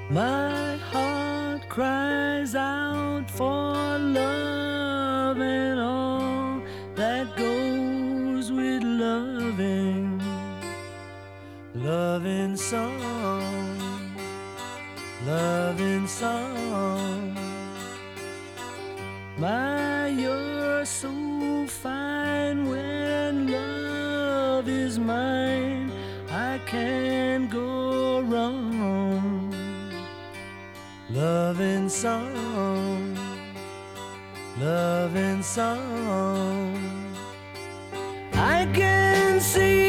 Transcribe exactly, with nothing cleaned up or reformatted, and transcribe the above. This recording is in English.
My heart cries out for love and all that goes with loving. Loving song, loving song. My, you're so fine when love is mine. I can't go wrong. Loving song, loving song. I can see